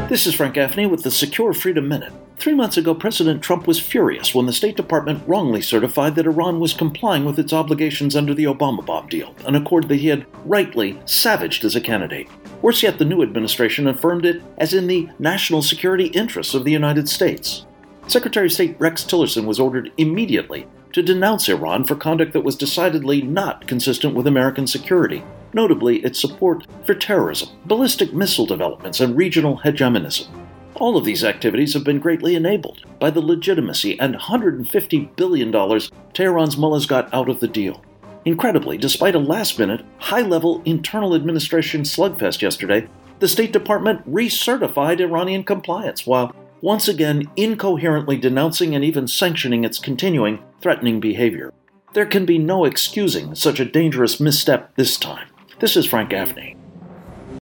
This is Frank Gaffney with the Secure Freedom Minute. 3 months ago, President Trump was furious when the State Department wrongly certified that Iran was complying with its obligations under the Obama bomb deal, an accord that he had rightly savaged as a candidate. Worse yet, the new administration affirmed it as in the national security interests of the United States. Secretary of State Rex Tillerson was ordered immediately to denounce Iran for conduct that was decidedly not consistent with American security, notably its support for terrorism, ballistic missile developments, and regional hegemonism. All of these activities have been greatly enabled by the legitimacy and $150 billion Tehran's mullahs got out of the deal. Incredibly, despite a last-minute, high-level internal administration slugfest yesterday, the State Department recertified Iranian compliance, while once again incoherently denouncing and even sanctioning its continuing threatening behavior. There can be no excusing such a dangerous misstep this time. This is Frank Gaffney.